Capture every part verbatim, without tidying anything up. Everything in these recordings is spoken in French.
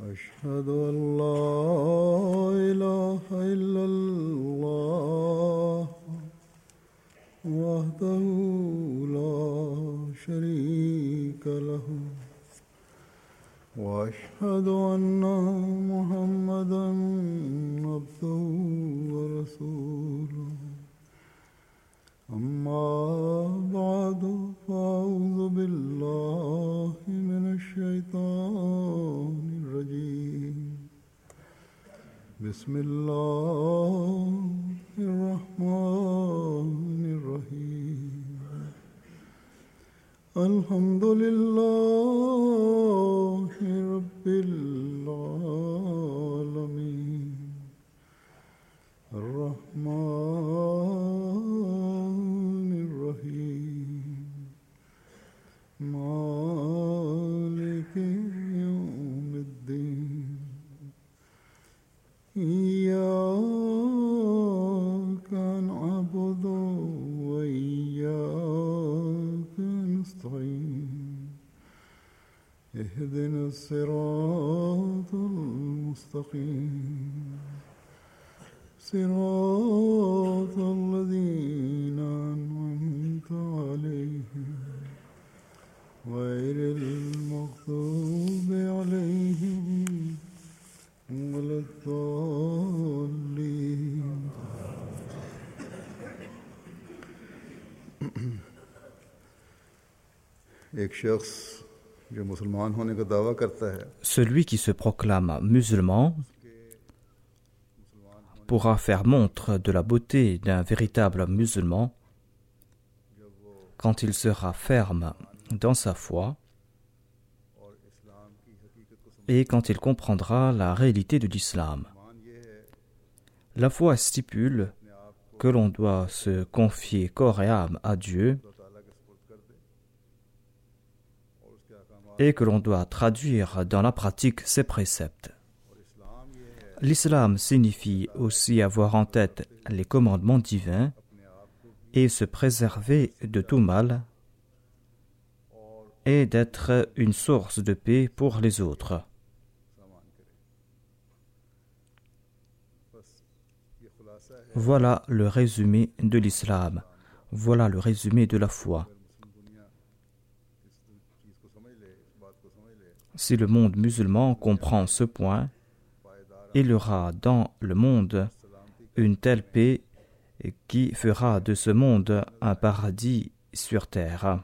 أشهد أن لا إله إلا الله وحده لا شريك له وأشهد أن محمدًا عبده ورسوله أما بعد فأعوذ بالله من الشيطان الرجيم بسم الله الرحمن الرحيم الحمد لله رب العالمين الرحمن الرحيم مالك يوم الدين إياك نعبد وإياك نستعين اهدنا الصراط المستقيم صراط الذين أنعمت عليهم غير المغضوب عليهم ولا الضالين. एक शख्स जो मुसलमान होने का दावा करता है, celui qui se proclame musulman pourra faire montre de la beauté d'un véritable musulman quand il sera ferme dans sa foi et quand il comprendra la réalité de l'islam. La foi stipule que l'on doit se confier corps et âme à Dieu et que l'on doit traduire dans la pratique ses préceptes. L'islam signifie aussi avoir en tête les commandements divins et se préserver de tout mal et d'être une source de paix pour les autres. Voilà le résumé de l'islam. Voilà le résumé de la foi. Si le monde musulman comprend ce point, il y aura dans le monde une telle paix qui fera de ce monde un paradis sur terre.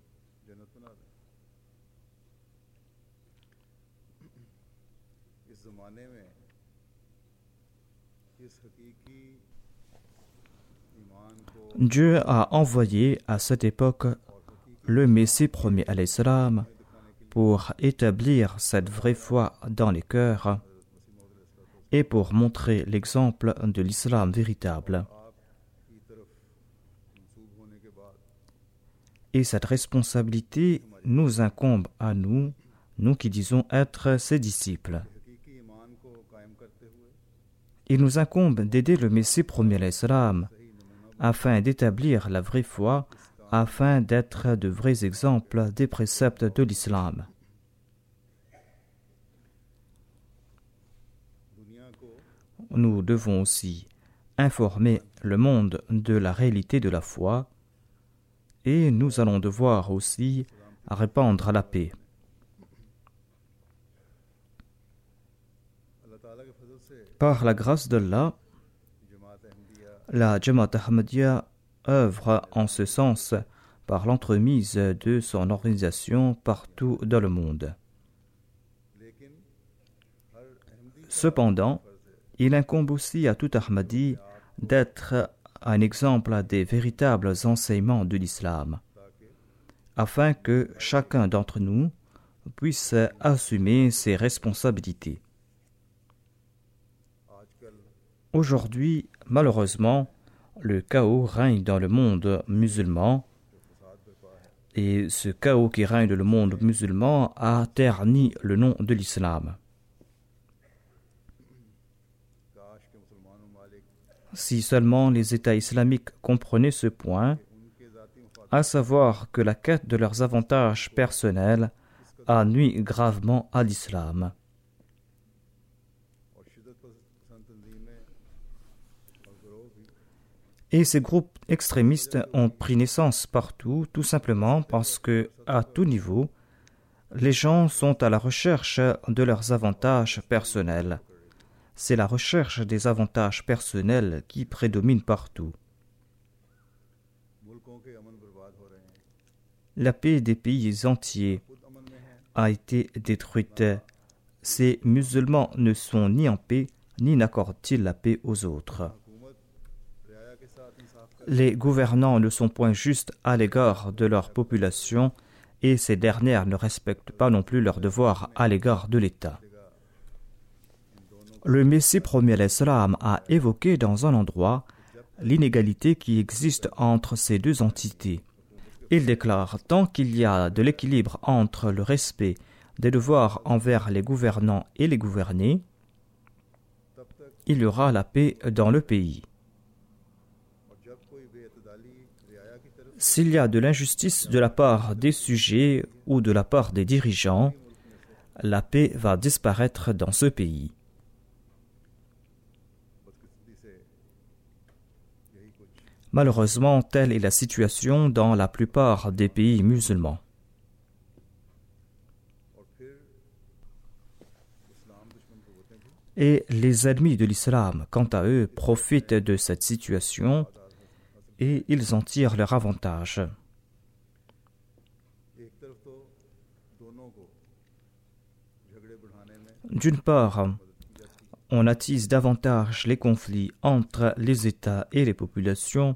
Dieu a envoyé à cette époque le Messie premier alayhi salam pour établir cette vraie foi dans les cœurs et pour montrer l'exemple de l'islam véritable. Et cette responsabilité nous incombe à nous, nous qui disons être ses disciples. Il nous incombe d'aider le Messie premier alayhi salam afin d'établir la vraie foi, afin d'être de vrais exemples des préceptes de l'islam. Nous devons aussi informer le monde de la réalité de la foi et nous allons devoir aussi répandre la paix. Par la grâce d'Allah, la Jamaat Ahmadiyya œuvre en ce sens par l'entremise de son organisation partout dans le monde. Cependant, il incombe aussi à tout Ahmadi d'être un exemple des véritables enseignements de l'islam, afin que chacun d'entre nous puisse assumer ses responsabilités. Aujourd'hui, malheureusement, le chaos règne dans le monde musulman et ce chaos qui règne dans le monde musulman a terni le nom de l'islam. Si seulement les États islamiques comprenaient ce point, à savoir que la quête de leurs avantages personnels a nui gravement à l'islam. Et ces groupes extrémistes ont pris naissance partout, tout simplement parce que, à tout niveau, les gens sont à la recherche de leurs avantages personnels. C'est la recherche des avantages personnels qui prédomine partout. La paix des pays entiers a été détruite. Ces musulmans ne sont ni en paix, ni n'accordent-ils la paix aux autres. Les gouvernants ne sont point justes à l'égard de leur population et ces dernières ne respectent pas non plus leurs devoirs à l'égard de l'État. Le Messie premier alayhi salam a évoqué dans un endroit l'inégalité qui existe entre ces deux entités. Il déclare « Tant qu'il y a de l'équilibre entre le respect des devoirs envers les gouvernants et les gouvernés, il y aura la paix dans le pays. S'il y a de l'injustice de la part des sujets ou de la part des dirigeants, la paix va disparaître dans ce pays. » Malheureusement, telle est la situation dans la plupart des pays musulmans. Et les ennemis de l'islam, quant à eux, profitent de cette situation et ils en tirent leur avantage. D'une part, on attise davantage les conflits entre les États et les populations.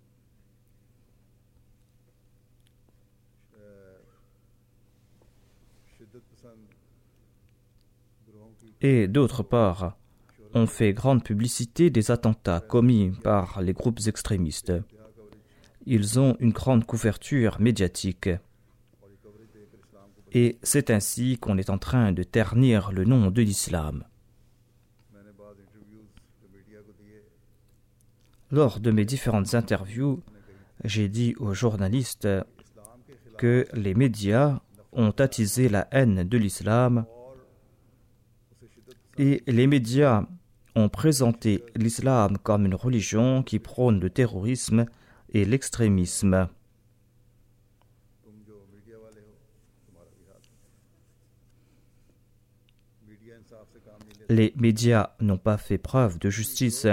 Et d'autre part, on fait grande publicité des attentats commis par les groupes extrémistes. Ils ont une grande couverture médiatique. Et c'est ainsi qu'on est en train de ternir le nom de l'islam. Lors de mes différentes interviews, j'ai dit aux journalistes que les médias ont attisé la haine de l'islam et les médias ont présenté l'islam comme une religion qui prône le terrorisme et l'extrémisme. Les médias n'ont pas fait preuve de justice.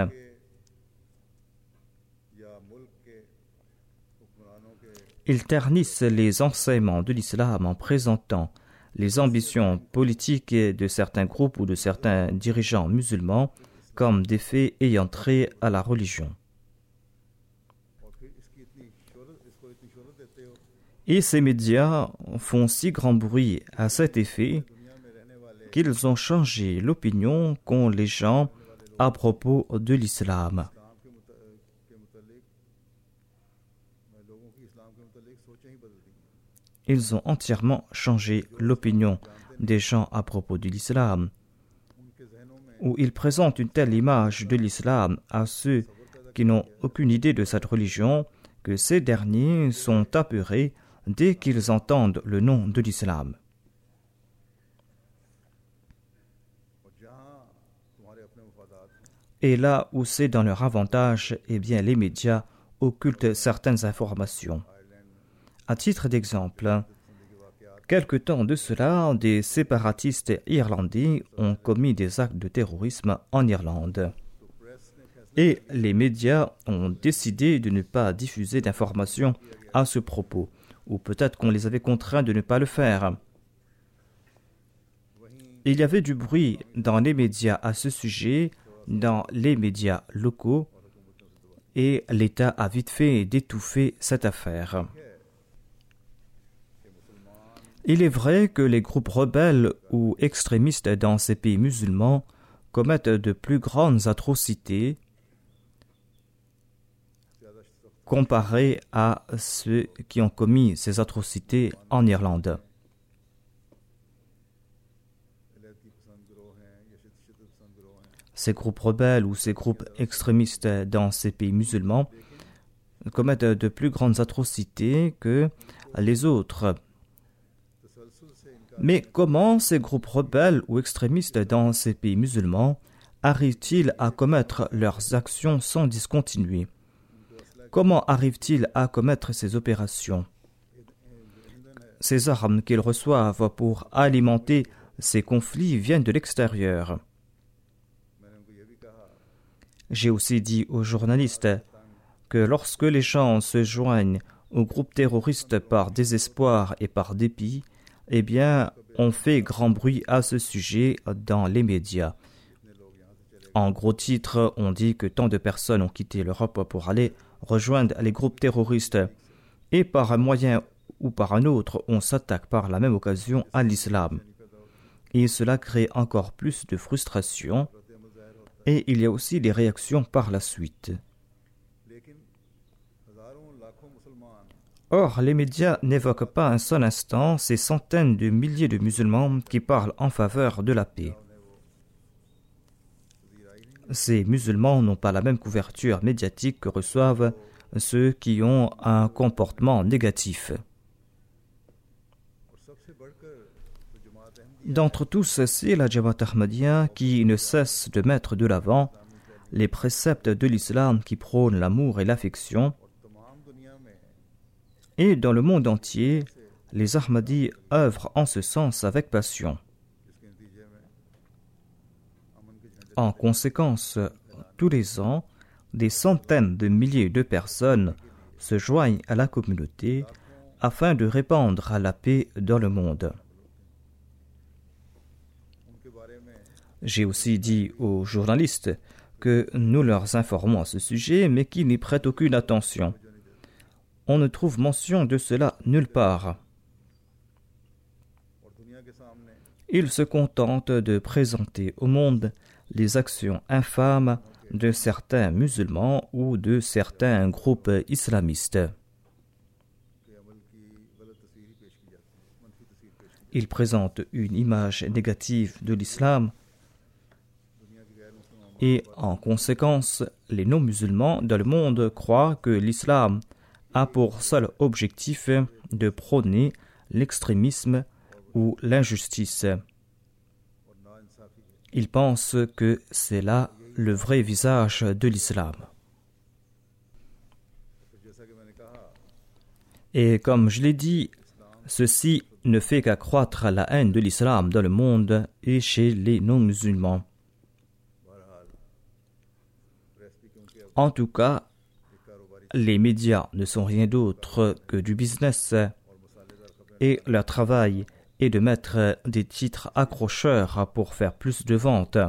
Ils ternissent les enseignements de l'islam en présentant les ambitions politiques de certains groupes ou de certains dirigeants musulmans comme des faits ayant trait à la religion. Et ces médias font si grand bruit à cet effet qu'ils ont changé l'opinion qu'ont les gens à propos de l'islam. Ils ont entièrement changé l'opinion des gens à propos de l'islam, où ils présentent une telle image de l'islam à ceux qui n'ont aucune idée de cette religion que ces derniers sont apeurés dès qu'ils entendent le nom de l'islam. Et là où c'est dans leur avantage, eh bien les médias occultent certaines informations. À titre d'exemple, quelque temps de cela, des séparatistes irlandais ont commis des actes de terrorisme en Irlande. Et les médias ont décidé de ne pas diffuser d'informations à ce propos, ou peut-être qu'on les avait contraints de ne pas le faire. Il y avait du bruit dans les médias à ce sujet, dans les médias locaux, et l'État a vite fait d'étouffer cette affaire. Il est vrai que les groupes rebelles ou extrémistes dans ces pays musulmans commettent de plus grandes atrocités comparées à ceux qui ont commis ces atrocités en Irlande. Ces groupes rebelles ou ces groupes extrémistes dans ces pays musulmans commettent de plus grandes atrocités que les autres. Mais comment ces groupes rebelles ou extrémistes dans ces pays musulmans arrivent-ils à commettre leurs actions sans discontinuer? Comment arrive-t-il à commettre ces opérations? Ces armes qu'ils reçoivent pour alimenter ces conflits viennent de l'extérieur. J'ai aussi dit aux journalistes que lorsque les gens se joignent au groupe terroriste par désespoir et par dépit, eh bien, on fait grand bruit à ce sujet dans les médias. En gros titres, on dit que tant de personnes ont quitté l'Europe pour aller rejoindre les groupes terroristes. Et par un moyen ou par un autre, on s'attaque par la même occasion à l'islam. Et cela crée encore plus de frustration. Et il y a aussi des réactions par la suite. Or, les médias n'évoquent pas un seul instant ces centaines de milliers de musulmans qui parlent en faveur de la paix. Ces musulmans n'ont pas la même couverture médiatique que reçoivent ceux qui ont un comportement négatif. D'entre tous, c'est la Jamaat Ahmadiyya qui ne cesse de mettre de l'avant les préceptes de l'islam qui prônent l'amour et l'affection. Et dans le monde entier, les Ahmadis œuvrent en ce sens avec passion. En conséquence, tous les ans, des centaines de milliers de personnes se joignent à la communauté afin de répandre la paix dans le monde. J'ai aussi dit aux journalistes que nous leur informons à ce sujet, mais qu'ils n'y prêtent aucune attention. On ne trouve mention de cela nulle part. Ils se contentent de présenter au monde les actions infâmes de certains musulmans ou de certains groupes islamistes. Ils présentent une image négative de l'islam et, en conséquence, les non-musulmans dans le monde croient que l'islam a pour seul objectif de prôner l'extrémisme ou l'injustice. Ils pensent que c'est là le vrai visage de l'islam. Et comme je l'ai dit, ceci ne fait qu'accroître la haine de l'islam dans le monde et chez les non-musulmans. En tout cas, les médias ne sont rien d'autre que du business et leur travail est de mettre des titres accrocheurs pour faire plus de ventes.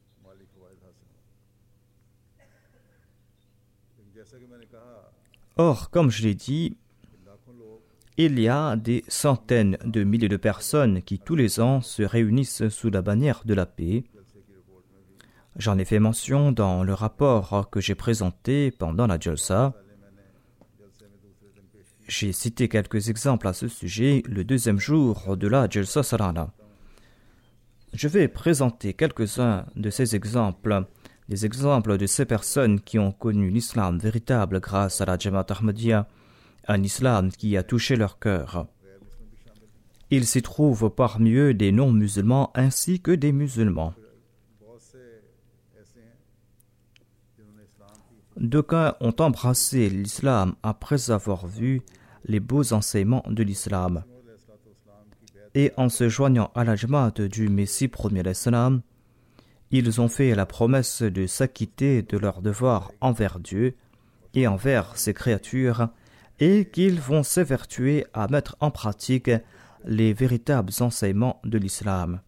Or, comme je l'ai dit, il y a des centaines de milliers de personnes qui tous les ans se réunissent sous la bannière de la paix. J'en ai fait mention dans le rapport que j'ai présenté pendant la Jalsa. J'ai cité quelques exemples à ce sujet le deuxième jour de la Jalsa Salana. Je vais présenter quelques-uns de ces exemples, des exemples de ces personnes qui ont connu l'islam véritable grâce à la Jamaat Ahmadiyya, un islam qui a touché leur cœur. Il s'y trouve parmi eux des non-musulmans ainsi que des musulmans. D'aucuns ont embrassé l'islam après avoir vu les beaux enseignements de l'islam. Et en se joignant à la Jamaat du Messie premier l'islam, ils ont fait la promesse de s'acquitter de leurs devoirs envers Dieu et envers ses créatures, et qu'ils vont s'évertuer à mettre en pratique les véritables enseignements de l'islam.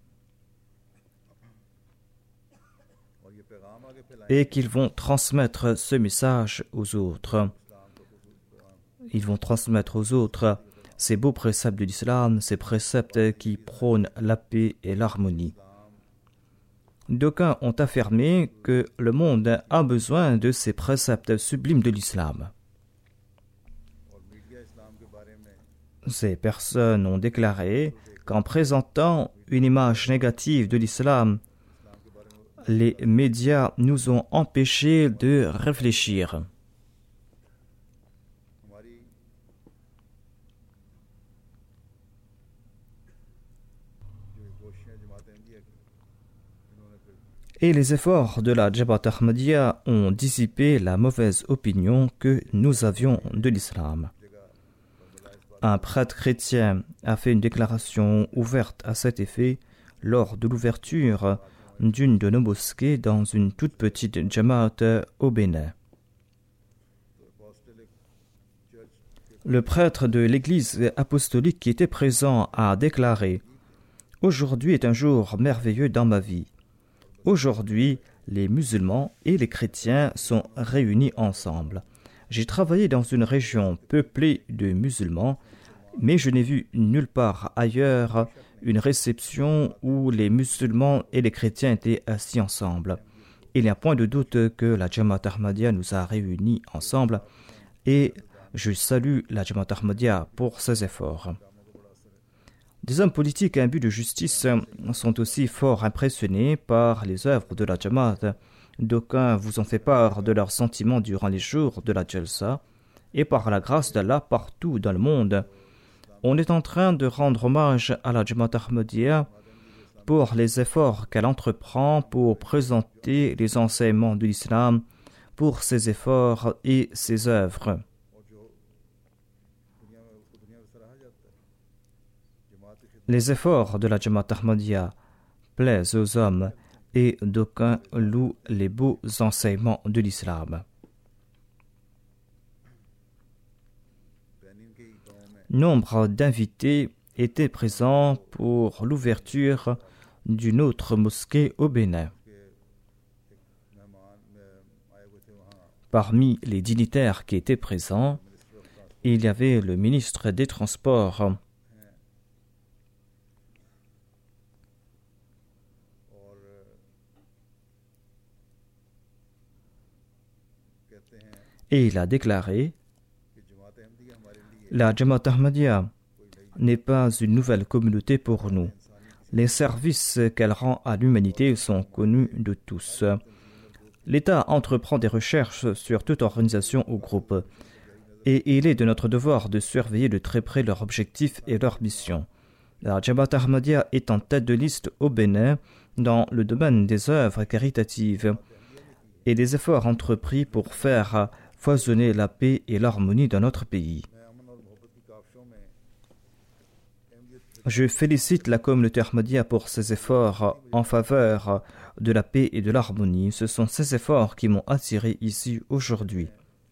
Et qu'ils vont transmettre ce message aux autres. Ils vont transmettre aux autres ces beaux préceptes de l'islam, ces préceptes qui prônent la paix et l'harmonie. D'aucuns ont affirmé que le monde a besoin de ces préceptes sublimes de l'islam. Ces personnes ont déclaré qu'en présentant une image négative de l'islam, les médias nous ont empêchés de réfléchir. Et les efforts de la Jamaat Ahmadiyya ont dissipé la mauvaise opinion que nous avions de l'islam. Un prêtre chrétien a fait une déclaration ouverte à cet effet lors de l'ouverture d'une de nos mosquées dans une toute petite Jamaat au Bénin. Le prêtre de l'église apostolique qui était présent a déclaré « Aujourd'hui est un jour merveilleux dans ma vie. Aujourd'hui, les musulmans et les chrétiens sont réunis ensemble. J'ai travaillé dans une région peuplée de musulmans, mais je n'ai vu nulle part ailleurs une réception où les musulmans et les chrétiens étaient assis ensemble. Il n'y a point de doute que la Jamaat Ahmadiyya nous a réunis ensemble et je salue la Jamaat Ahmadiyya pour ses efforts. » Des hommes politiques imbus de justice sont aussi fort impressionnés par les œuvres de la Jamaat. D'aucuns vous ont fait part de leurs sentiments durant les jours de la Jalsa, et par la grâce d'Allah partout dans le monde, on est en train de rendre hommage à la Jamaat Ahmadiyya pour les efforts qu'elle entreprend pour présenter les enseignements de l'islam, pour ses efforts et ses œuvres. Les efforts de la Jamaat Ahmadiyya plaisent aux hommes et d'aucuns louent les beaux enseignements de l'islam. Nombre d'invités étaient présents pour l'ouverture d'une autre mosquée au Bénin. Parmi les dignitaires qui étaient présents, il y avait le ministre des Transports, et il a déclaré « La Jamaat Ahmadiyya n'est pas une nouvelle communauté pour nous. Les services qu'elle rend à l'humanité sont connus de tous. L'État entreprend des recherches sur toute organisation ou groupe, et il est de notre devoir de surveiller de très près leurs objectifs et leurs missions. La Jamaat Ahmadiyya est en tête de liste au Bénin dans le domaine des œuvres caritatives et des efforts entrepris pour faire foisonner la paix et l'harmonie dans notre pays. Je félicite la communauté Ahmadiyya pour ses efforts en faveur de la paix et de l'harmonie. Ce sont ces efforts qui m'ont attiré ici aujourd'hui. »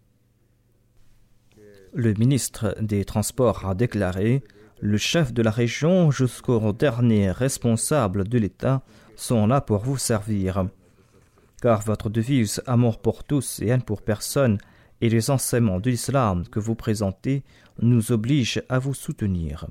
Le ministre des Transports a déclaré « Le chef de la région jusqu'au dernier responsable de l'État sont là pour vous servir. Car votre devise « Amour pour tous et haine pour personne » et les enseignements de l'islam que vous présentez nous obligent à vous soutenir.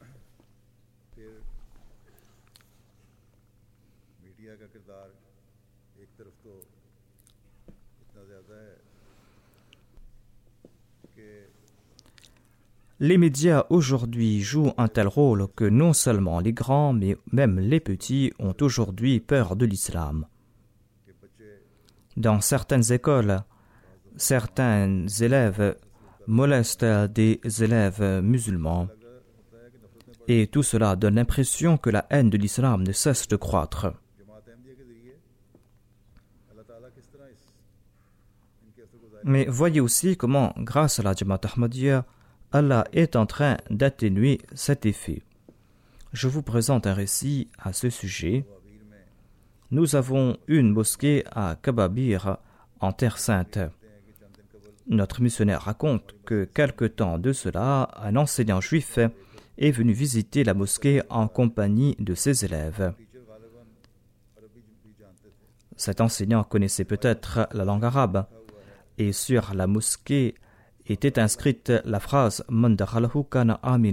Les médias aujourd'hui jouent un tel rôle que non seulement les grands, mais même les petits ont aujourd'hui peur de l'islam. Dans certaines écoles, certains élèves molestent des élèves musulmans et tout cela donne l'impression que la haine de l'islam ne cesse de croître. Mais voyez aussi comment, grâce à la Jamaat Ahmadiyya, Allah est en train d'atténuer cet effet. Je vous présente un récit à ce sujet. Nous avons une mosquée à Kababir, en Terre Sainte. Notre missionnaire raconte que quelque temps de cela, un enseignant juif est venu visiter la mosquée en compagnie de ses élèves. Cet enseignant connaissait peut-être la langue arabe, et sur la mosquée était inscrite la phrase « Man dakhalahu kana amina ».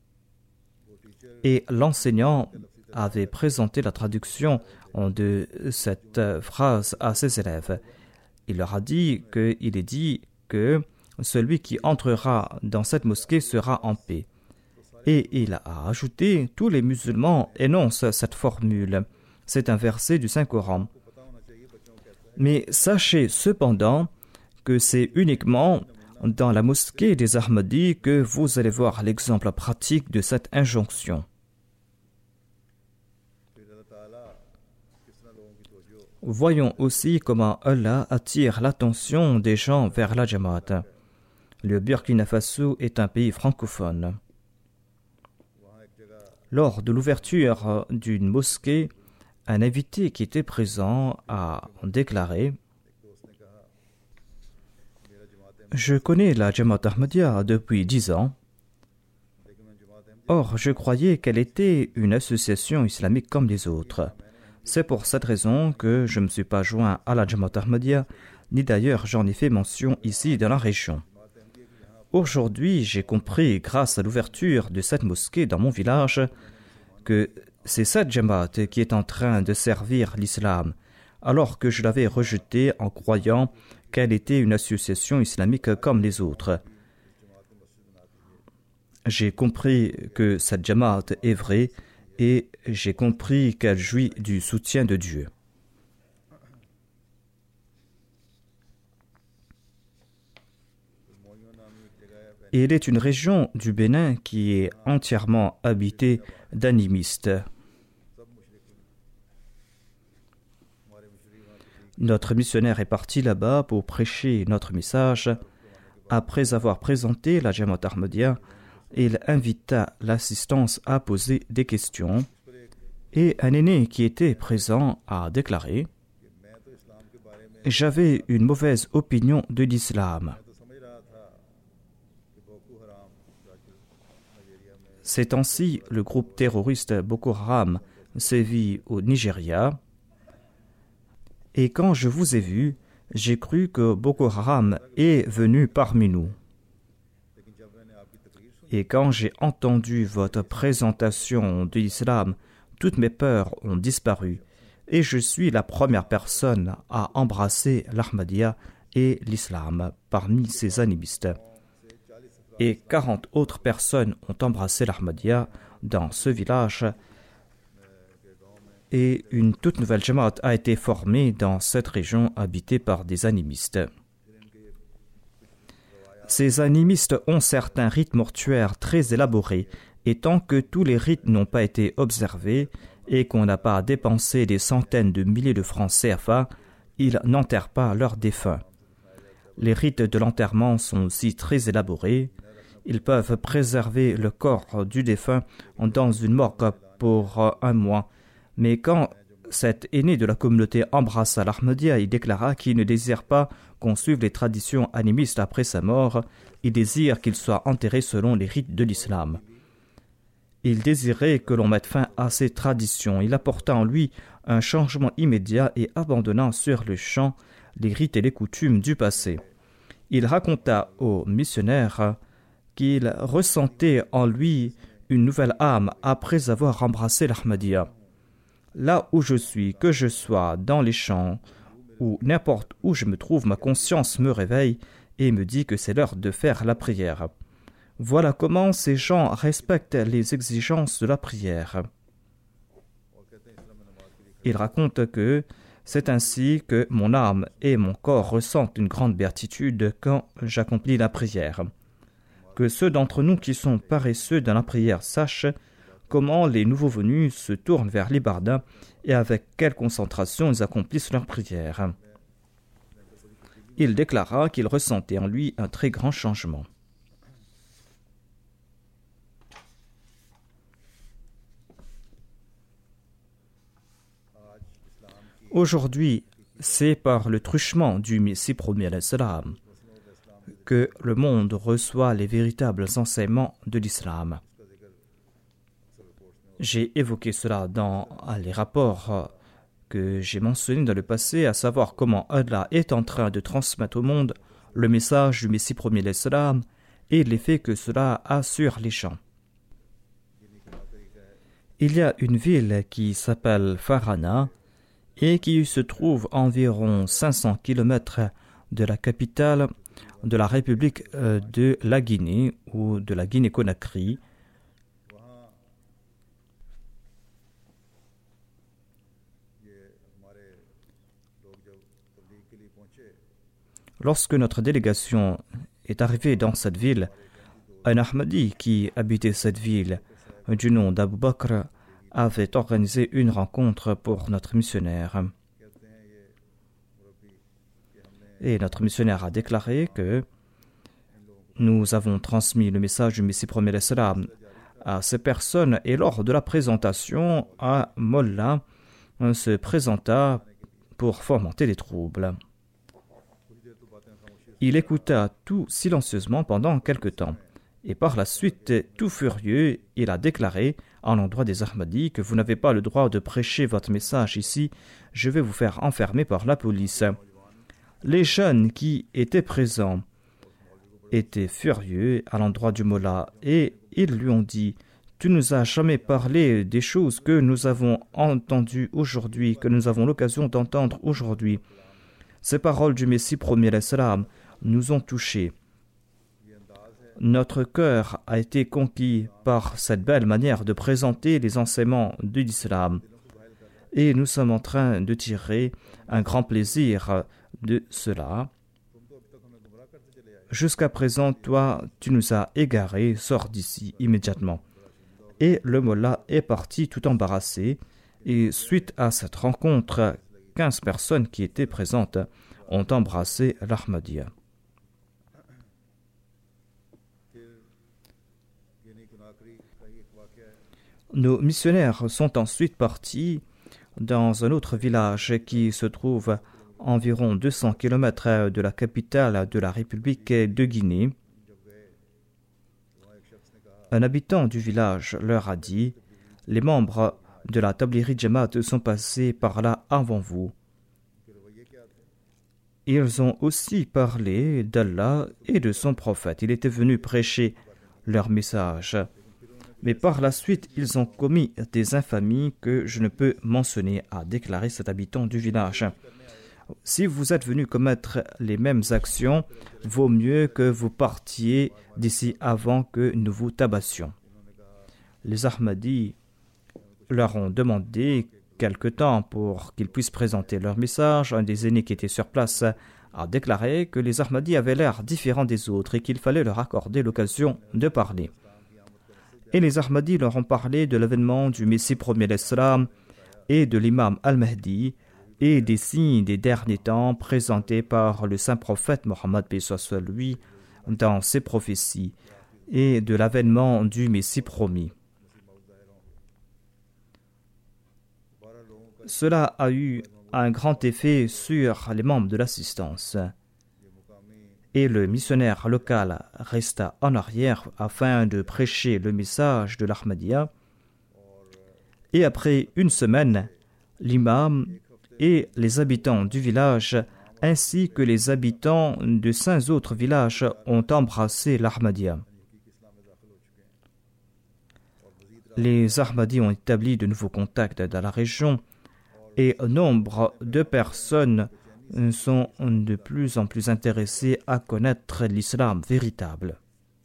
Et l'enseignant avait présenté la traduction de cette phrase à ses élèves. Il leur a dit qu'il est dit que celui qui entrera dans cette mosquée sera en paix. Et il a ajouté « Tous les musulmans énoncent cette formule ». C'est un verset du Saint-Coran. Mais sachez cependant que c'est uniquement dans la mosquée des Ahmadis que vous allez voir l'exemple pratique de cette injonction. voyons aussi comment Allah attire l'attention des gens vers la Jamaat. Le Burkina Faso est un pays francophone. Lors de l'ouverture d'une mosquée, un invité qui était présent a déclaré « Je connais la Jamaat Ahmadiyya depuis dix ans. Or, je croyais qu'elle était une association islamique comme les autres. C'est pour cette raison que je ne me suis pas joint à la Jamaat Ahmadiyya, ni d'ailleurs j'en ai fait mention ici dans la région. Aujourd'hui, j'ai compris, grâce à l'ouverture de cette mosquée dans mon village, que c'est cette Jamaat qui est en train de servir l'islam, alors que je l'avais rejetée en croyant qu'elle était une association islamique comme les autres. J'ai compris que cette Jamaat est vraie et j'ai compris qu'elle jouit du soutien de Dieu. Il est une région du Bénin qui est entièrement habitée d'animistes. Notre missionnaire est parti là-bas pour prêcher notre message. Après avoir présenté la Jamaat Ahmadiyya, il invita l'assistance à poser des questions et un aîné qui était présent a déclaré « J'avais une mauvaise opinion de l'islam. Ces temps-ci, le groupe terroriste Boko Haram sévit au Nigeria. Et quand je vous ai vu, j'ai cru que Boko Haram est venu parmi nous. Et quand j'ai entendu votre présentation de l'islam, toutes mes peurs ont disparu. Et je suis la première personne à embrasser l'Ahmadiyya et l'islam parmi ces animistes. Et quarante autres personnes ont embrassé l'Ahmadiyya dans ce village. Et une toute nouvelle Jamaat a été formée dans cette région habitée par des animistes. Ces animistes ont certains rites mortuaires très élaborés, et tant que tous les rites n'ont pas été observés et qu'on n'a pas dépensé des centaines de milliers de francs C F A, ils n'enterrent pas leurs défunts. Les rites de l'enterrement sont aussi très élaborés. Ils peuvent préserver le corps du défunt dans une morgue pour un mois. Mais quand cet aîné de la communauté embrassa l'Ahmadiyya, il déclara qu'il ne désire pas qu'on suive les traditions animistes après sa mort. Il désire qu'il soit enterré selon les rites de l'islam. Il désirait que l'on mette fin à ces traditions. Il apporta en lui un changement immédiat et abandonnant sur le champ les rites et les coutumes du passé. Il raconta aux missionnaires qu'il ressentait en lui une nouvelle âme après avoir embrassé l'Ahmadiyya. Là où je suis, que je sois dans les champs ou n'importe où je me trouve, ma conscience me réveille et me dit que c'est l'heure de faire la prière. Voilà comment ces gens respectent les exigences de la prière. Il raconte que c'est ainsi que mon âme et mon corps ressentent une grande béatitude quand j'accomplis la prière. Que ceux d'entre nous qui sont paresseux dans la prière sachent comment les nouveaux venus se tournent vers l'ibadah et avec quelle concentration ils accomplissent leur prière. Il déclara qu'il ressentait en lui un très grand changement. Aujourd'hui, c'est par le truchement du Messie premier alayhi salam que le monde reçoit les véritables enseignements de l'islam. J'ai évoqué cela dans les rapports que j'ai mentionnés dans le passé, à savoir comment Allah est en train de transmettre au monde le message du Messie premier alayhi salam et l'effet que cela a sur les gens. Il y a une ville qui s'appelle Farana et qui se trouve à environ cinq cents kilomètres de la capitale de la République de la Guinée ou de la Guinée-Conakry. Lorsque notre délégation est arrivée dans cette ville, un Ahmadi qui habitait cette ville, du nom d'Abou Bakr, avait organisé une rencontre pour notre missionnaire. Et notre missionnaire a déclaré que nous avons transmis le message du Messie premier salam à ces personnes. Et lors de la présentation, un mollah se présenta pour fomenter les troubles. Il écouta tout silencieusement pendant quelque temps. Et par la suite, tout furieux, il a déclaré à l'endroit des Ahmadis que vous n'avez pas le droit de prêcher votre message ici, je vais vous faire enfermer par la police. Les jeunes qui étaient présents étaient furieux à l'endroit du mollah et ils lui ont dit « Tu nous as jamais parlé des choses que nous avons entendues aujourd'hui, que nous avons l'occasion d'entendre aujourd'hui. Ces paroles du Messie premier salam nous ont touchés. Notre cœur a été conquis par cette belle manière de présenter les enseignements de l'islam et nous sommes en train de tirer un grand plaisir de cela. Jusqu'à présent, toi, tu nous as égarés, sors d'ici immédiatement. » Et le mollah est parti tout embarrassé et suite à cette rencontre, quinze personnes qui étaient présentes ont embrassé l'Ahmadiyya. Nos missionnaires sont ensuite partis dans un autre village qui se trouve à environ deux cents kilomètres de la capitale de la République de Guinée. Un habitant du village leur a dit « Les membres de la Tablighi Jamaat sont passés par là avant vous. » Ils ont aussi parlé d'Allah et de son prophète. Il était venu prêcher leur message. Mais par la suite, ils ont commis des infamies que je ne peux mentionner, a déclaré cet habitant du village. Si vous êtes venu commettre les mêmes actions, vaut mieux que vous partiez d'ici avant que nous vous tabassions. Les Ahmadis leur ont demandé quelque temps pour qu'ils puissent présenter leur message. Un des aînés qui était sur place a déclaré que les Ahmadis avaient l'air différents des autres et qu'il fallait leur accorder l'occasion de parler. Et les Ahmadis leur ont parlé de l'avènement du Messie premier l'Islam et de l'imam al-Mahdi et des signes des derniers temps présentés par le saint prophète Mohammed paix soit sur lui dans ses prophéties et de l'avènement du Messie promis. Cela a eu un grand effet sur les membres de l'assistance et le missionnaire local resta en arrière afin de prêcher le message de l'Ahmadiyya. Et après une semaine, l'imam et les habitants du village ainsi que les habitants de cinq autres villages ont embrassé l'Ahmadiyya. Les Ahmadis ont établi de nouveaux contacts dans la région et nombre de personnes sont de plus en plus intéressées à connaître l'islam véritable.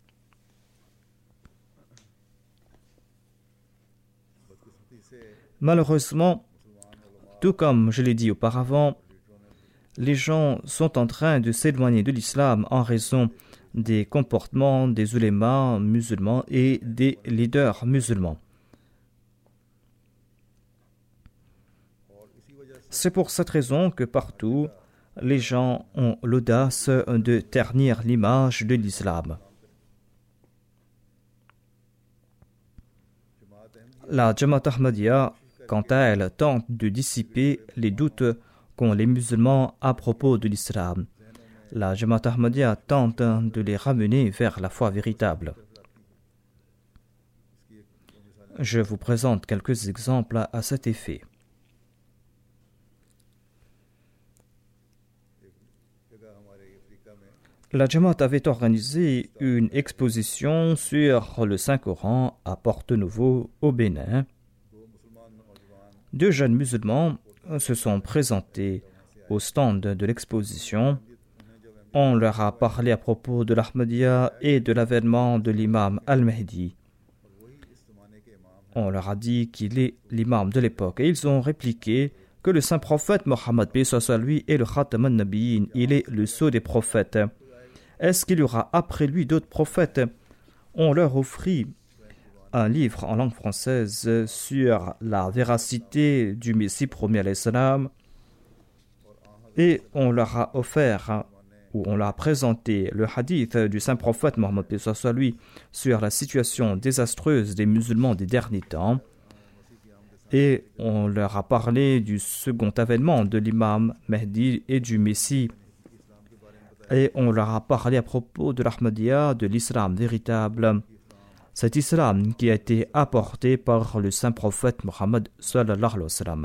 Malheureusement, tout comme je l'ai dit auparavant, les gens sont en train de s'éloigner de l'islam en raison des comportements des ulémas musulmans et des leaders musulmans. C'est pour cette raison que partout, les gens ont l'audace de ternir l'image de l'islam. La Jamaat Ahmadiyya, quant à elle, tente de dissiper les doutes qu'ont les musulmans à propos de l'islam. La Jamaat Ahmadiyya tente de les ramener vers la foi véritable. Je vous présente quelques exemples à cet effet. La Jamaat avait organisé une exposition sur le Saint-Coran à Porte-Nouveau, au Bénin. Deux jeunes musulmans se sont présentés au stand de l'exposition. On leur a parlé à propos de l'Ahmadiyya et de l'avènement de l'imam al-Mahdi. On leur a dit qu'il est l'imam de l'époque et ils ont répliqué que le saint prophète Mohammed paix soit sur lui est le Khatam al-Nabiyyin, il est le sceau des prophètes. Est-ce qu'il y aura après lui d'autres prophètes? On leur offrit un livre en langue française sur la véracité du Messie premier alayhi salam Et on leur a offert, ou on leur a présenté le hadith du saint prophète Mohammed soit lui sur la situation désastreuse des musulmans des derniers temps. Et on leur a parlé du second avènement de l'imam Mahdi et du Messie. Et on leur a parlé à propos de l'Ahmadiyya, de l'islam véritable. Cet islam qui a été apporté par le saint prophète Mohammed sallallahu alayhi wa sallam.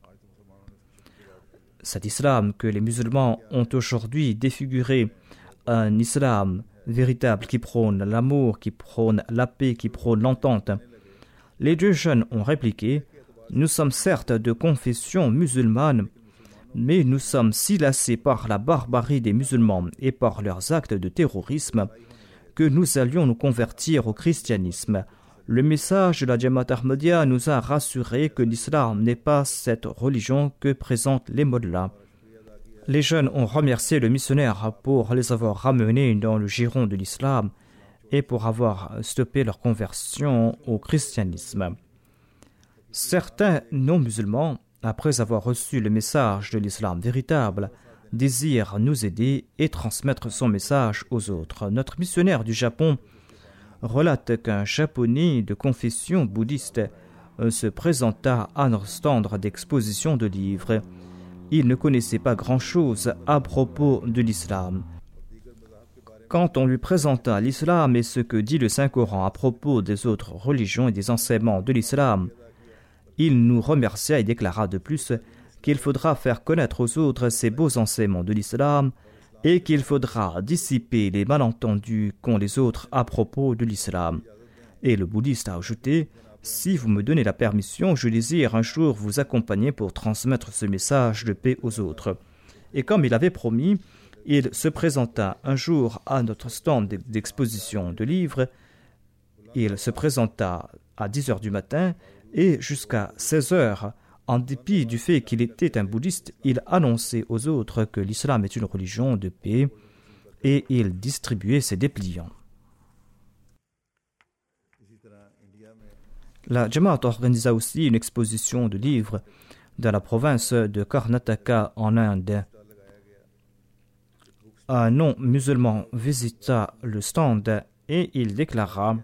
Cet islam que les musulmans ont aujourd'hui défiguré, un islam véritable qui prône l'amour, qui prône la paix, qui prône l'entente. Les deux jeunes ont répliqué: nous sommes certes de confession musulmane, mais nous sommes si lassés par la barbarie des musulmans et par leurs actes de terrorisme que nous allions nous convertir au christianisme. Le message de la Jamaat Ahmadiyya nous a rassurés que l'islam n'est pas cette religion que présentent les mollahs. Les jeunes ont remercié le missionnaire pour les avoir ramenés dans le giron de l'islam et pour avoir stoppé leur conversion au christianisme. Certains non-musulmans, après avoir reçu le message de l'islam véritable, désirent nous aider et transmettre son message aux autres. Notre missionnaire du Japon relate qu'un japonais de confession bouddhiste se présenta à notre stand d'exposition de livres. Il ne connaissait pas grand-chose à propos de l'islam. Quand on lui présenta l'islam et ce que dit le Saint-Coran à propos des autres religions et des enseignements de l'islam, il nous remercia et déclara de plus qu'il faudra faire connaître aux autres ces beaux enseignements de l'islam et qu'il faudra dissiper les malentendus qu'ont les autres à propos de l'islam. Et le bouddhiste a ajouté: si vous me donnez la permission, je désire un jour vous accompagner pour transmettre ce message de paix aux autres. Et comme il avait promis, il se présenta un jour à notre stand d'exposition de livres. Il se présenta à dix heures du matin et jusqu'à seize heures, en dépit du fait qu'il était un bouddhiste, il annonçait aux autres que l'islam est une religion de paix et il distribuait ses dépliants. La Jamaat organisa aussi une exposition de livres dans la province de Karnataka en Inde. Un non-musulman visita le stand et il déclara: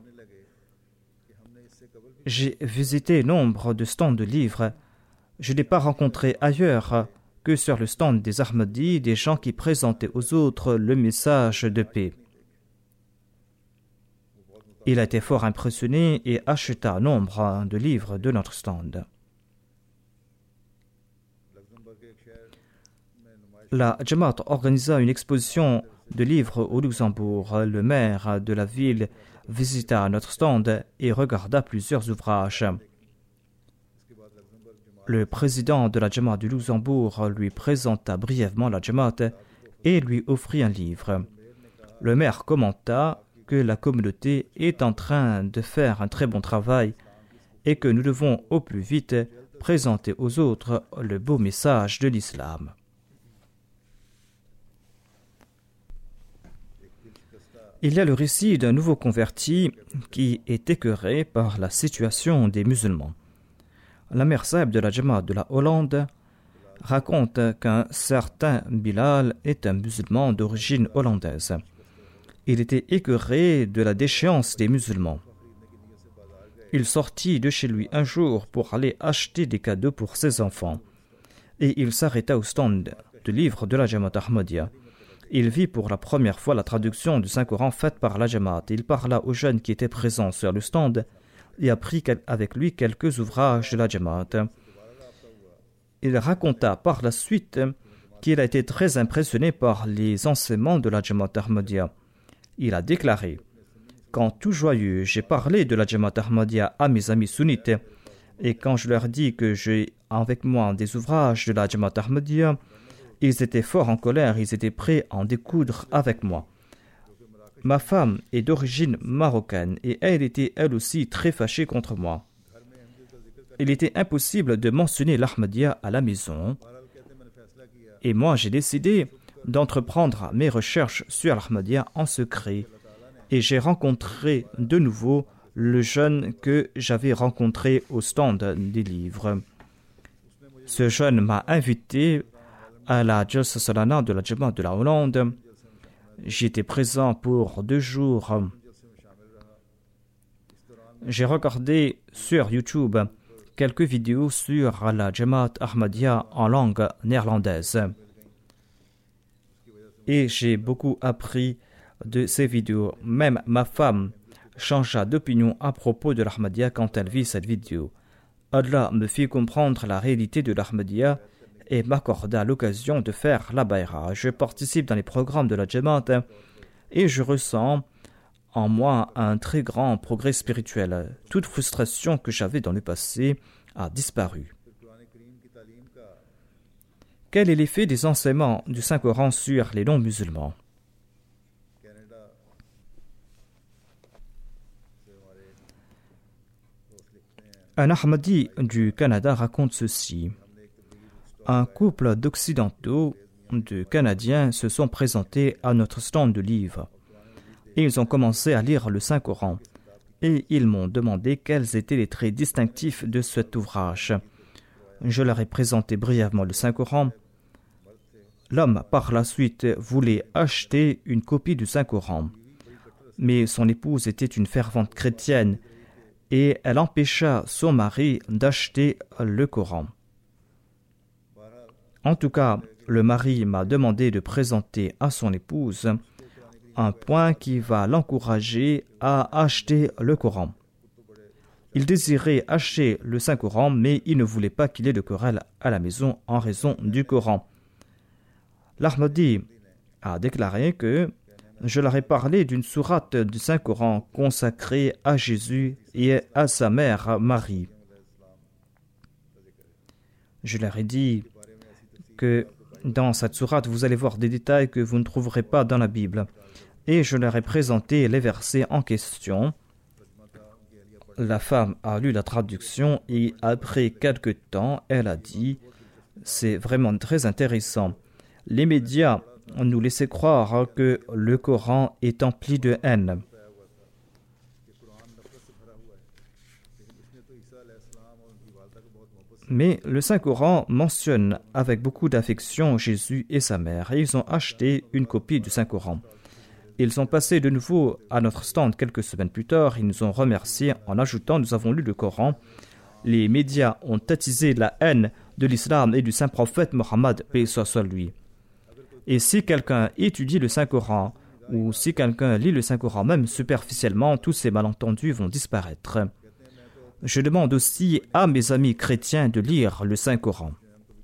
j'ai visité nombre de stands de livres. Je n'ai pas rencontré ailleurs que sur le stand des Ahmadis des gens qui présentaient aux autres le message de paix. Il a été fort impressionné et acheta nombre de livres de notre stand. La Jamaat organisa une exposition de livres au Luxembourg. Le maire de la ville visita notre stand et regarda plusieurs ouvrages. Le président de la Jamaat du Luxembourg lui présenta brièvement la Jamaat et lui offrit un livre. Le maire commenta que la communauté est en train de faire un très bon travail et que nous devons au plus vite présenter aux autres le beau message de l'islam. Il y a le récit d'un nouveau converti qui est écœuré par la situation des musulmans. La mère Saeb de la Jamaat de la Hollande raconte qu'un certain Bilal est un musulman d'origine hollandaise. Il était écœuré de la déchéance des musulmans. Il sortit de chez lui un jour pour aller acheter des cadeaux pour ses enfants. Et il s'arrêta au stand de livres de la Jamaat Ahmadiyya. Il vit pour la première fois la traduction du Saint-Coran faite par la Jamaat. Il parla aux jeunes qui étaient présents sur le stand et a pris avec lui quelques ouvrages de la Jamaat. Il raconta par la suite qu'il a été très impressionné par les enseignements de la Jamaat Ahmadiyya. Il a déclaré: quand tout joyeux, j'ai parlé de la Jamaat Ahmadiyya à mes amis sunnites, et quand je leur dis que j'ai avec moi des ouvrages de la Jamaat Ahmadiyya, ils étaient fort en colère, ils étaient prêts à en découdre avec moi. Ma femme est d'origine marocaine et elle était elle aussi très fâchée contre moi. Il était impossible de mentionner l'Ahmadiyya à la maison et moi j'ai décidé d'entreprendre mes recherches sur l'Ahmadiyya en secret et j'ai rencontré de nouveau le jeune que j'avais rencontré au stand des livres. Ce jeune m'a invité à la Jalsa Salana de la Jamaat de la Hollande. J'y étais présent pour deux jours. J'ai regardé sur YouTube quelques vidéos sur la Jamaat Ahmadiyya en langue néerlandaise. Et j'ai beaucoup appris de ces vidéos. Même ma femme changea d'opinion à propos de l'Ahmadiyya quand elle vit cette vidéo. Allah me fit comprendre la réalité de l'Ahmadiyya et m'accorda l'occasion de faire la Bayra. Je participe dans les programmes de la Jamaat et je ressens en moi un très grand progrès spirituel. Toute frustration que j'avais dans le passé a disparu. Quel est l'effet des enseignements du Saint-Coran sur les non-musulmans? Un Ahmadi du Canada raconte ceci. Un couple d'Occidentaux, de Canadiens, se sont présentés à notre stand de livres. Et ils ont commencé à lire le Saint-Coran. Et ils m'ont demandé quels étaient les traits distinctifs de cet ouvrage. Je leur ai présenté brièvement le Saint-Coran. L'homme, par la suite, voulait acheter une copie du Saint-Coran. Mais son épouse était une fervente chrétienne et elle empêcha son mari d'acheter le Coran. En tout cas, le mari m'a demandé de présenter à son épouse un point qui va l'encourager à acheter le Coran. Il désirait acheter le Saint-Coran, mais il ne voulait pas qu'il ait de querelle à la maison en raison du Coran. L'Ahmadi a déclaré que je leur ai parlé d'une sourate du Saint-Coran consacrée à Jésus et à sa mère Marie. Je leur ai dit que dans cette sourate, vous allez voir des détails que vous ne trouverez pas dans la Bible. Et je leur ai présenté les versets en question. La femme a lu la traduction et après quelque temps, elle a dit « C'est vraiment très intéressant. Les médias nous laissaient croire que le Coran est empli de haine. » Mais le Saint-Coran mentionne avec beaucoup d'affection Jésus et sa mère et ils ont acheté une copie du Saint-Coran. Ils sont passés de nouveau à notre stand quelques semaines plus tard. Ils nous ont remerciés en ajoutant « Nous avons lu le Coran. Les médias ont attisé la haine de l'islam et du Saint-Prophète Mohammed, paix soit sur lui. » Et si quelqu'un étudie le Saint-Coran ou si quelqu'un lit le Saint-Coran même superficiellement, tous ces malentendus vont disparaître. Je demande aussi à mes amis chrétiens de lire le Saint-Coran.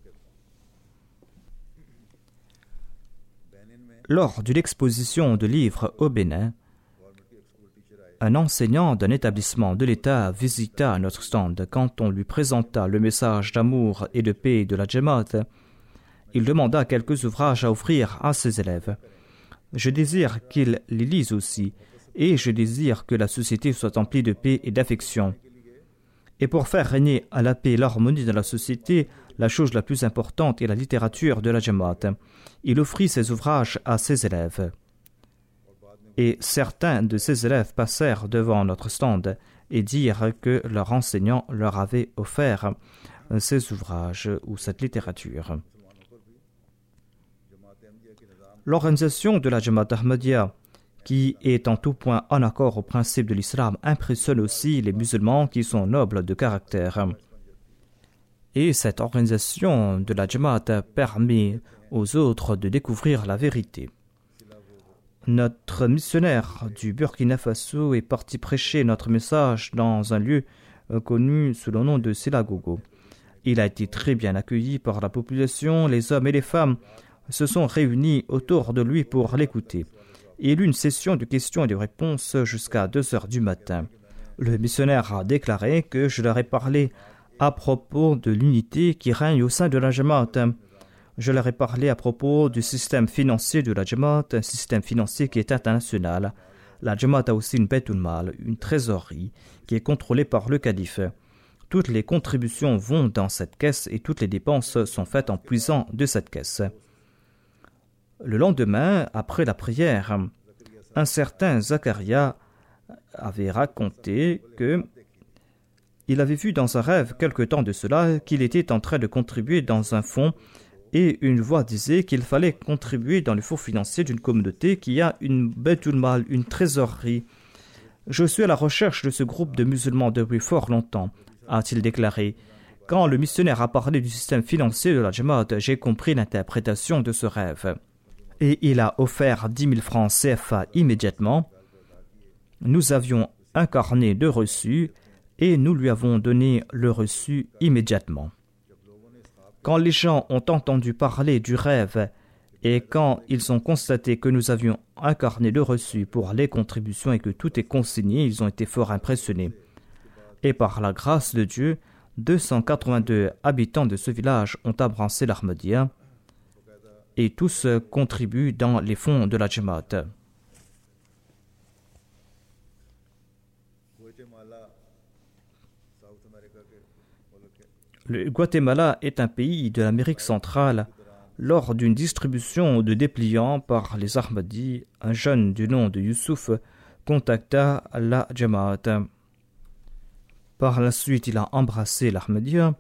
Lors d'une exposition de livres au Bénin, un enseignant d'un établissement de l'État visita notre stand. Quand on lui présenta le message d'amour et de paix de la Jamaat, il demanda quelques ouvrages à offrir à ses élèves. Je désire qu'ils les lisent aussi, et je désire que la société soit emplie de paix et d'affection. Et pour faire régner à la paix et l'harmonie dans la société, la chose la plus importante est la littérature de la Jamaat. Il offrit ses ouvrages à ses élèves. Et certains de ses élèves passèrent devant notre stand et dirent que leur enseignant leur avait offert ces ouvrages ou cette littérature. L'organisation de la Jamaat Ahmadiyya, qui est en tout point en accord au principe de l'islam, impressionne aussi les musulmans qui sont nobles de caractère. Et cette organisation de la Jamaat permet aux autres de découvrir la vérité. Notre missionnaire du Burkina Faso est parti prêcher notre message dans un lieu connu sous le nom de Silagogo. Il a été très bien accueilli par la population. Les hommes et les femmes se sont réunis autour de lui pour l'écouter. Il eut une session de questions et de réponses jusqu'à deux heures du matin. Le missionnaire a déclaré que je leur ai parlé à propos de l'unité qui règne au sein de la Jamaat. Je leur ai parlé à propos du système financier de la Jamaat, un système financier qui est international. La Jamaat a aussi une Baytul Mal, une trésorerie, qui est contrôlée par le calife. Toutes les contributions vont dans cette caisse et toutes les dépenses sont faites en puisant de cette caisse. Le lendemain, après la prière, un certain Zacharia avait raconté que il avait vu dans un rêve quelque temps de cela qu'il était en train de contribuer dans un fonds et une voix disait qu'il fallait contribuer dans le fonds financier d'une communauté qui a une Baytul Mal, une trésorerie. Je suis à la recherche de ce groupe de musulmans depuis fort longtemps, a-t-il déclaré. Quand le missionnaire a parlé du système financier de la Jamaat, j'ai compris l'interprétation de ce rêve. Et il a offert dix mille francs C F A immédiatement. Nous avions un carnet de reçus et nous lui avons donné le reçu immédiatement. Quand les gens ont entendu parler du rêve et quand ils ont constaté que nous avions un carnet de reçus pour les contributions et que tout est consigné, ils ont été fort impressionnés. Et par la grâce de Dieu, deux cent quatre-vingt-deux habitants de ce village ont embrassé l'Ahmadiyya et tous contribuent dans les fonds de la Jamaat. Le Guatemala est un pays de l'Amérique centrale. Lors d'une distribution de dépliants par les Ahmadis, un jeune du nom de Youssouf contacta la Jamaat. Par la suite, il a embrassé l'Ahmadiyya.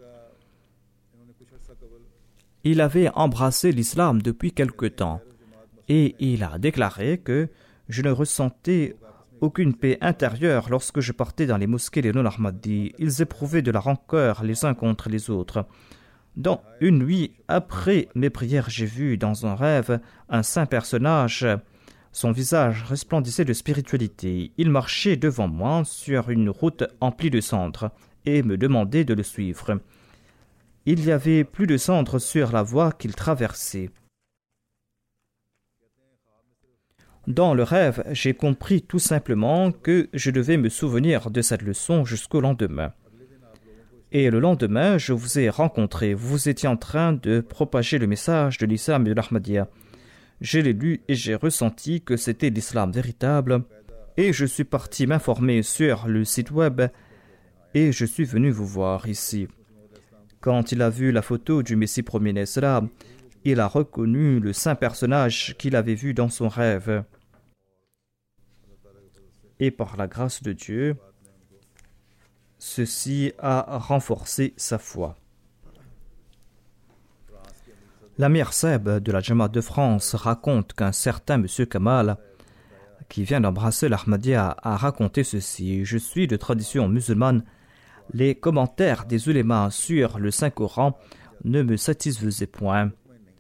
Il avait embrassé l'islam depuis quelque temps et il a déclaré que je ne ressentais aucune paix intérieure lorsque je partais dans les mosquées des non-Ahmadis. Ils éprouvaient de la rancœur les uns contre les autres. Dans une nuit, après mes prières, j'ai vu dans un rêve un saint personnage. Son visage resplendissait de spiritualité. Il marchait devant moi sur une route emplie de cendres et me demandait de le suivre. Il y avait plus de cendres sur la voie qu'il traversait. Dans le rêve, j'ai compris tout simplement que je devais me souvenir de cette leçon jusqu'au lendemain. Et le lendemain, je vous ai rencontré. Vous étiez en train de propager le message de l'islam et de l'Ahmadiyya. Je l'ai lu et j'ai ressenti que c'était l'islam véritable. Et je suis parti m'informer sur le site web et je suis venu vous voir ici. Quand il a vu la photo du Messie premier là, il a reconnu le saint personnage qu'il avait vu dans son rêve. Et par la grâce de Dieu, ceci a renforcé sa foi. L'Amir Seb de la Jamaat de France raconte qu'un certain monsieur Kamal, qui vient d'embrasser l'Ahmadiyya, a raconté ceci. Je suis de tradition musulmane. Les commentaires des ulémas sur le Saint-Coran ne me satisfaisaient point.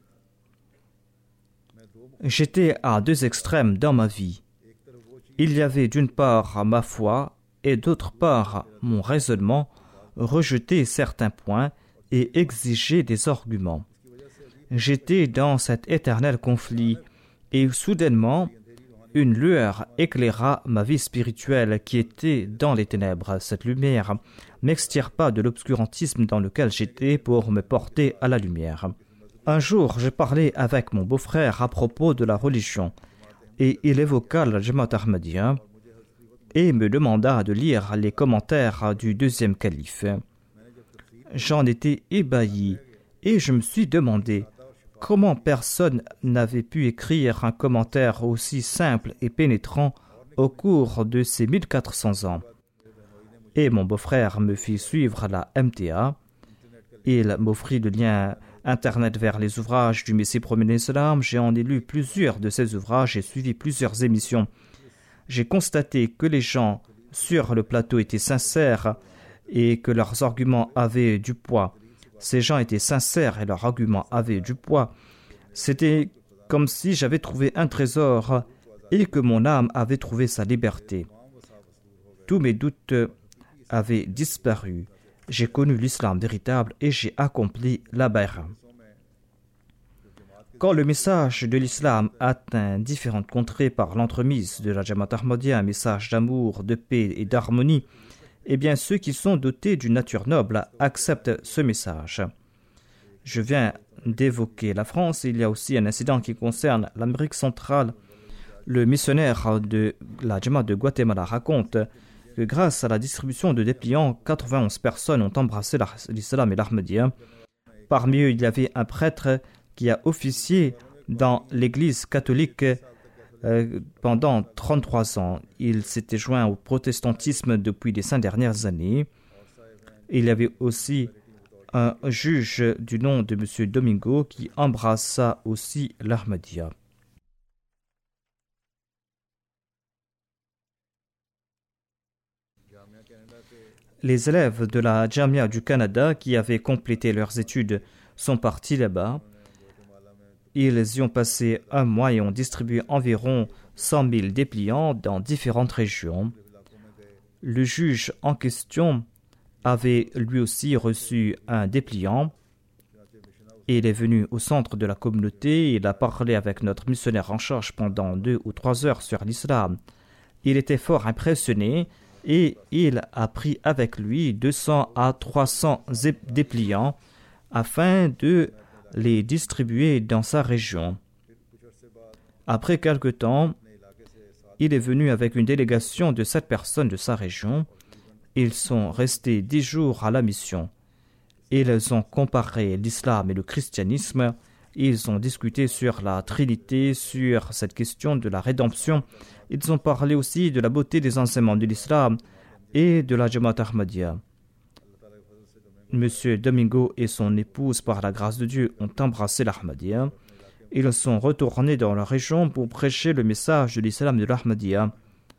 J'étais à deux extrêmes dans ma vie. Il y avait d'une part ma foi et d'autre part mon raisonnement, rejeter certains points et exiger des arguments. J'étais dans cet éternel conflit et soudainement, une lueur éclaira ma vie spirituelle qui était dans les ténèbres. Cette lumière m'extirpa de l'obscurantisme dans lequel j'étais pour me porter à la lumière. Un jour, je parlais avec mon beau-frère à propos de la religion et il évoqua la Jamaat Ahmadiyya et me demanda de lire les commentaires du deuxième calife. J'en étais ébahi et je me suis demandé comment personne n'avait pu écrire un commentaire aussi simple et pénétrant au cours de ces mille quatre cents ans. Et mon beau-frère me fit suivre la M T A. Il m'offrit le lien Internet vers les ouvrages du Messie premier l'Islam. J'ai en ai lu plusieurs de ces ouvrages et suivi plusieurs émissions. J'ai constaté que les gens sur le plateau étaient sincères et que leurs arguments avaient du poids. Ces gens étaient sincères et leurs arguments avaient du poids. C'était comme si j'avais trouvé un trésor et que mon âme avait trouvé sa liberté. Tous mes doutes avaient disparu. J'ai connu l'islam véritable et j'ai accompli la bay'a. Quand le message de l'islam atteint différentes contrées par l'entremise de la Jamaat Ahmadiyya, un message d'amour, de paix et d'harmonie, eh bien ceux qui sont dotés d'une nature noble acceptent ce message. Je viens d'évoquer la France, il y a aussi un incident qui concerne l'Amérique centrale. Le missionnaire de la Jamaat de Guatemala raconte que grâce à la distribution de dépliants, quatre-vingt-onze personnes ont embrassé l'islam et l'Ahmadiyya. Parmi eux, il y avait un prêtre qui a officié dans l'église catholique euh, pendant trente-trois ans. Il s'était joint au protestantisme depuis les cinq dernières années. Il y avait aussi un juge du nom de M. Domingo qui embrassa aussi l'Ahmadiyya. Les élèves de la Jamia du Canada qui avaient complété leurs études sont partis là-bas. Ils y ont passé un mois et ont distribué environ cent mille dépliants dans différentes régions. Le juge en question avait lui aussi reçu un dépliant. Il est venu au centre de la communauté. Il a parlé avec notre missionnaire en charge pendant deux ou trois heures sur l'islam. Il était fort impressionné et il a pris avec lui deux cents à trois cents dépliants afin de les distribuer dans sa région. Après quelque temps, il est venu avec une délégation de sept personnes de sa région. Ils sont restés dix jours à la mission. Ils ont comparé l'islam et le christianisme. Ils ont discuté sur la Trinité, sur cette question de la rédemption. Ils ont parlé aussi de la beauté des enseignements de l'islam et de la Jamaat Ahmadiyya. Monsieur Domingo et son épouse, par la grâce de Dieu, ont embrassé l'Ahmadiyya. Ils sont retournés dans leur région pour prêcher le message de l'islam de l'Ahmadiyya.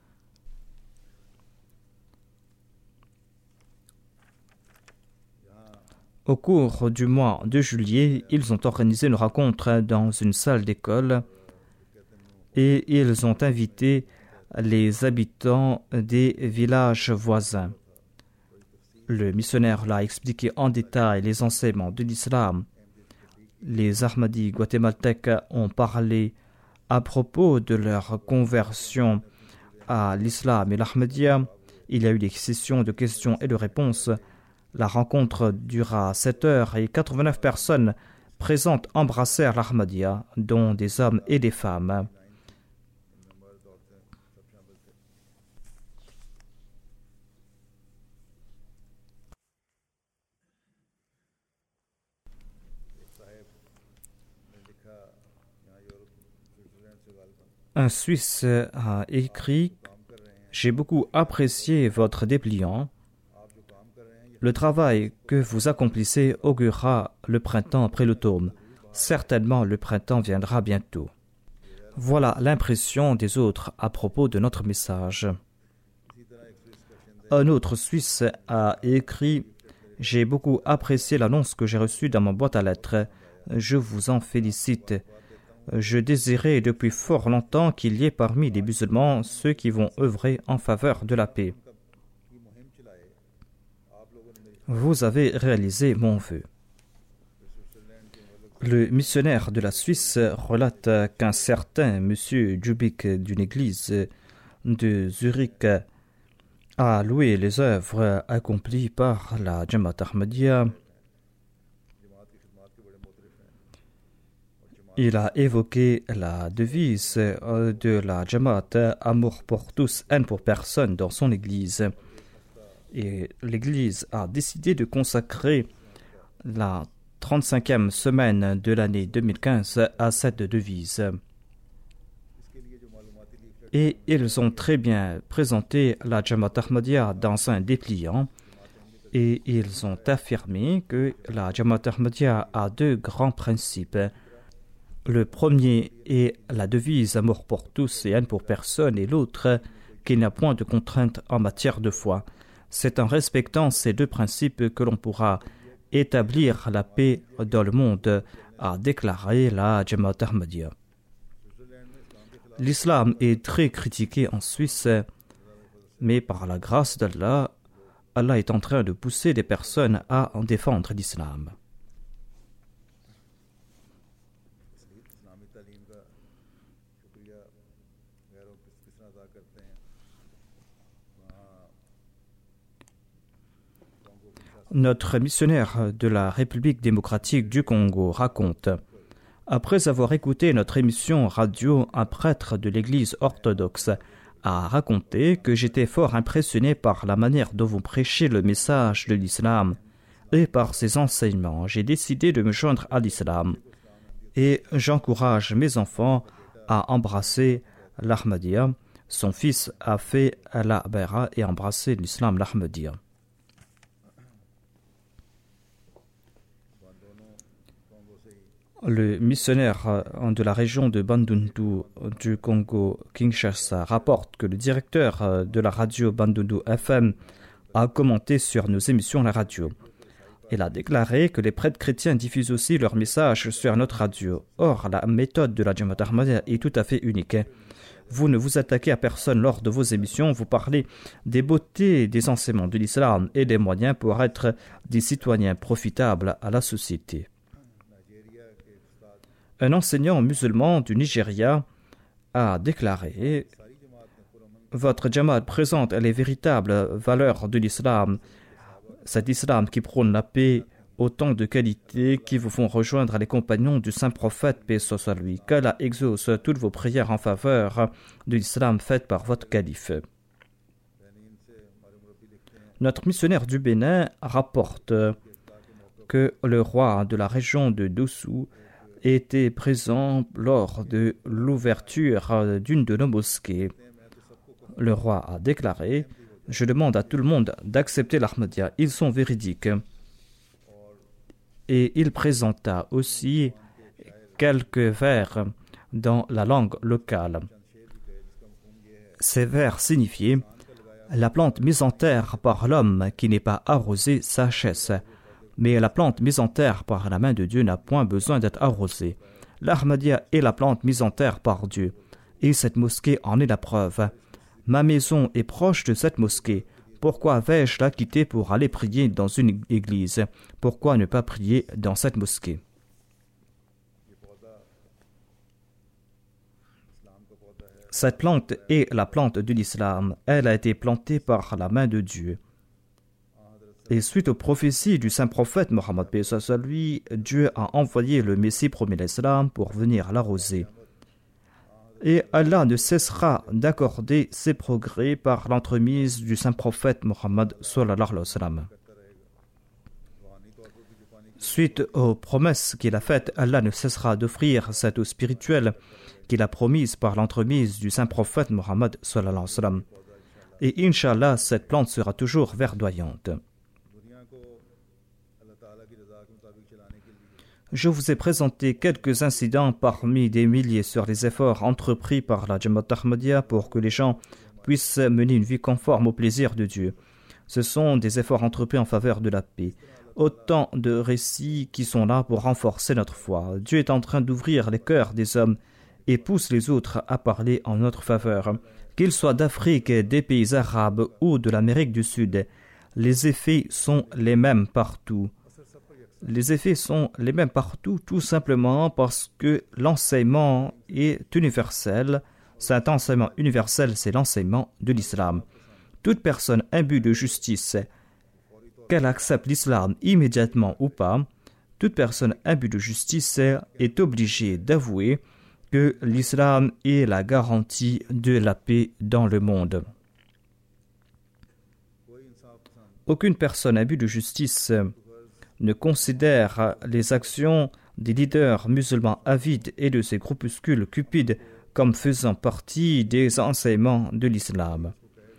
Au cours du mois de juillet, ils ont organisé une rencontre dans une salle d'école et ils ont invité les habitants des villages voisins. Le missionnaire l'a expliqué en détail les enseignements de l'islam. Les Ahmadis guatémaltèques ont parlé à propos de leur conversion à l'islam et l'Ahmadiyya. Il y a eu des sessions de questions et de réponses. La rencontre dura sept heures et quatre-vingt-neuf personnes présentes embrassèrent l'Ahmadiyya, dont des hommes et des femmes. Un Suisse a écrit « J'ai beaucoup apprécié votre dépliant. Le travail que vous accomplissez augurera le printemps après l'automne. Certainement, le printemps viendra bientôt. » Voilà l'impression des autres à propos de notre message. Un autre Suisse a écrit « J'ai beaucoup apprécié l'annonce que j'ai reçue dans ma boîte à lettres. Je vous en félicite. Je désirais depuis fort longtemps qu'il y ait parmi les musulmans ceux qui vont œuvrer en faveur de la paix. Vous avez réalisé mon vœu. » Le missionnaire de la Suisse relate qu'un certain monsieur Djubik d'une église de Zurich a loué les œuvres accomplies par la Jamaat Ahmadiyya. Il a évoqué la devise de la Jamaat, amour pour tous, haine pour personne, dans son église. Et l'église a décidé de consacrer la trente-cinquième semaine de l'année deux mille quinze à cette devise. Et ils ont très bien présenté la Jamaat Ahmadiyya dans un dépliant. Et ils ont affirmé que la Jamaat Ahmadiyya a deux grands principes. Le premier est la devise « Amour pour tous et haine pour personne » et l'autre qu'il n'y a point de contrainte en matière de foi. C'est en respectant ces deux principes que l'on pourra établir la paix dans le monde, a déclaré la Jamaat Ahmadiyya. L'islam est très critiqué en Suisse, mais par la grâce d'Allah, Allah est en train de pousser des personnes à en défendre l'islam. Notre missionnaire de la République démocratique du Congo raconte « Après avoir écouté notre émission radio, un prêtre de l'église orthodoxe a raconté que j'étais fort impressionné par la manière dont vous prêchez le message de l'islam et par ses enseignements. J'ai décidé de me joindre à l'islam et j'encourage mes enfants à embrasser l'Ahmadiyya. Son fils a fait la bay'a et embrassé l'islam, l'Ahmadiyya. » Le missionnaire de la région de Bandundu du Congo-Kinshasa rapporte que le directeur de la radio Bandundu F M a commenté sur nos émissions à la radio. Il a déclaré que les prêtres chrétiens diffusent aussi leurs messages sur notre radio. Or, la méthode de la Jamaat Ahmadiyya est tout à fait unique. Vous ne vous attaquez à personne lors de vos émissions, vous parlez des beautés des enseignements de l'islam et des moyens pour être des citoyens profitables à la société. Un enseignant musulman du Nigeria a déclaré « Votre Jamaat présente les véritables valeurs de l'islam, cet islam qui prône la paix, autant de qualités qui vous font rejoindre les compagnons du saint prophète, paix soit lui. Qu'Allah exauce toutes vos prières en faveur de l'islam faites par votre calife. » Notre missionnaire du Bénin rapporte que le roi de la région de Dossou était présent lors de l'ouverture d'une de nos mosquées. Le roi a déclaré « Je demande à tout le monde d'accepter l'Ahmadiyya, ils sont véridiques. » Et il présenta aussi quelques vers dans la langue locale. Ces vers signifiaient « La plante mise en terre par l'homme qui n'est pas arrosée s'achèsse. » Mais la plante mise en terre par la main de Dieu n'a point besoin d'être arrosée. L'Ahmadiyya est la plante mise en terre par Dieu, et cette mosquée en est la preuve. Ma maison est proche de cette mosquée. Pourquoi vais-je la quitter pour aller prier dans une église? Pourquoi ne pas prier dans cette mosquée? Cette plante est la plante de l'islam. Elle a été plantée par la main de Dieu. Et suite aux prophéties du saint prophète Mohammed, paix soit sur lui, Dieu a envoyé le Messie promis l'islam pour venir l'arroser. Et Allah ne cessera d'accorder ses progrès par l'entremise du saint prophète Mohammed sallallahu alayhi wa sallam. Suite aux promesses qu'il a faites, Allah ne cessera d'offrir cette eau spirituelle qu'il a promise par l'entremise du saint prophète Mohammed sallallahu alayhi wa sallam. Et Inch'Allah, cette plante sera toujours verdoyante. Je vous ai présenté quelques incidents parmi des milliers sur les efforts entrepris par la Jamaat Ahmadiyya pour que les gens puissent mener une vie conforme au plaisir de Dieu. Ce sont des efforts entrepris en faveur de la paix. Autant de récits qui sont là pour renforcer notre foi. Dieu est en train d'ouvrir les cœurs des hommes et pousse les autres à parler en notre faveur. Qu'ils soient d'Afrique, des pays arabes ou de l'Amérique du Sud, les effets sont les mêmes partout. Les effets sont les mêmes partout, tout simplement parce que l'enseignement est universel. Cet enseignement universel, c'est l'enseignement de l'islam. Toute personne imbue de justice, qu'elle accepte l'islam immédiatement ou pas, toute personne imbue de justice est obligée d'avouer que l'islam est la garantie de la paix dans le monde. Aucune personne imbue de justice ne considère les actions des leaders musulmans avides et de ces groupuscules cupides comme faisant partie des enseignements de l'islam.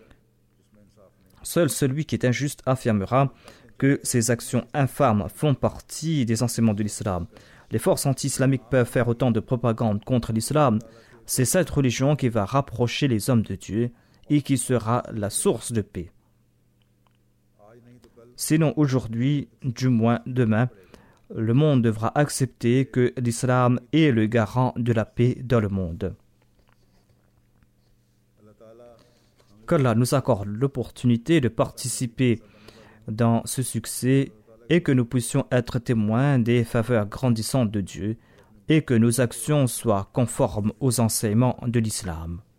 Seul celui qui est injuste affirmera que ces actions infâmes font partie des enseignements de l'islam. Les forces anti-islamiques peuvent faire autant de propagande contre l'islam. C'est cette religion qui va rapprocher les hommes de Dieu et qui sera la source de paix. Sinon aujourd'hui, du moins demain, le monde devra accepter que l'islam est le garant de la paix dans le monde. Qu'Allah nous accorde l'opportunité de participer dans ce succès et que nous puissions être témoins des faveurs grandissantes de Dieu et que nos actions soient conformes aux enseignements de l'islam.